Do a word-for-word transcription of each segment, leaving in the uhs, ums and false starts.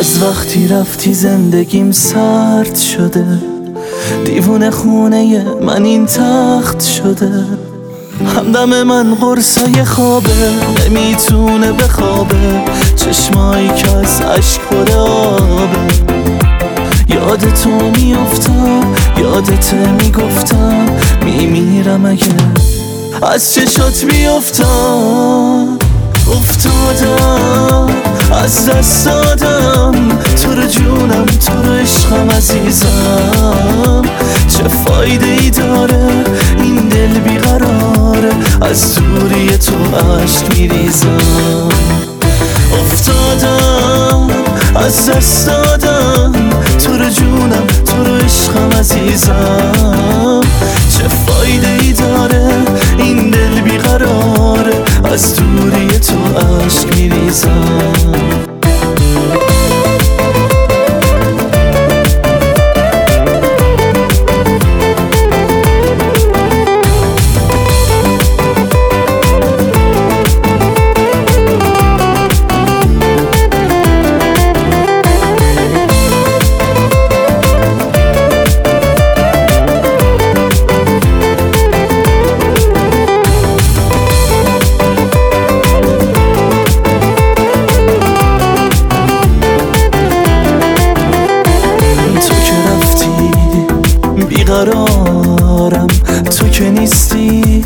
از وقتی رفتی زندگیم سرد شده، دیوونه خونه من این تخت شده. همدم من قرصای خوابه، نمیتونه بخوابه، چشمایی که از عشق پر آبه. یاد تو میافتم، یادت میگفتم، میمیرم اگه از چشات بیافتم. افتادم از دست دادم، تو رو جونم، تو رو عشقم عزیزم. چه فایده ای داره این دل بیقراره، از دوری تو عشق میریزم. افتادم از دست دادم، تو رو جونم، تو رو عشقم عزیزم. چه فایده ای داره این دل بیقراره، از دوری تو عشق میریزم. بیقرارم تو که نیستی،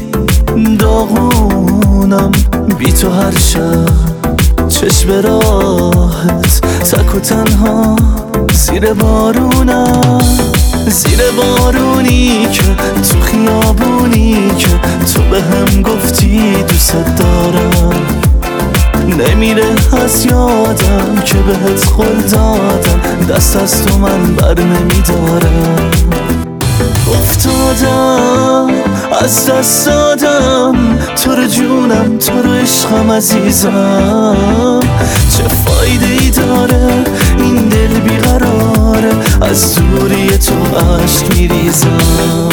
داغونم بی تو هر شب. چشم راحت تک و تنها زیر بارونم، زیر بارونی که تو خیابونی که تو به هم گفتی دوست دارم. نمیره از یادم که بهت قول دادم، دست از تو من بر نمیدارم. افتادم از دست دادم، تو رو جونم، تو رو عشقم عزیزم. چه فایده ای داره این دل بیقراره، از دوری تو عشق میریزم.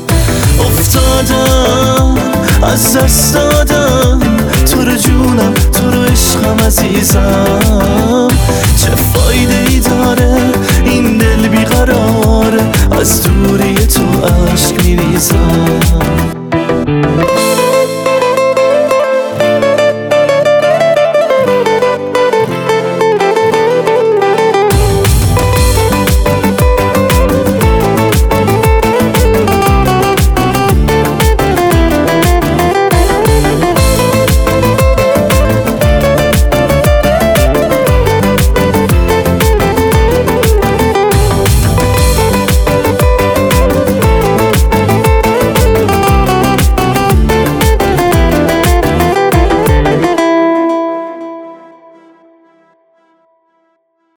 افتادم از دست دادم، تو رو جونم، تو رو عشقم عزیزم. چه فایده ای داره این دل بیقراره، از دوری تو عشق میریزم.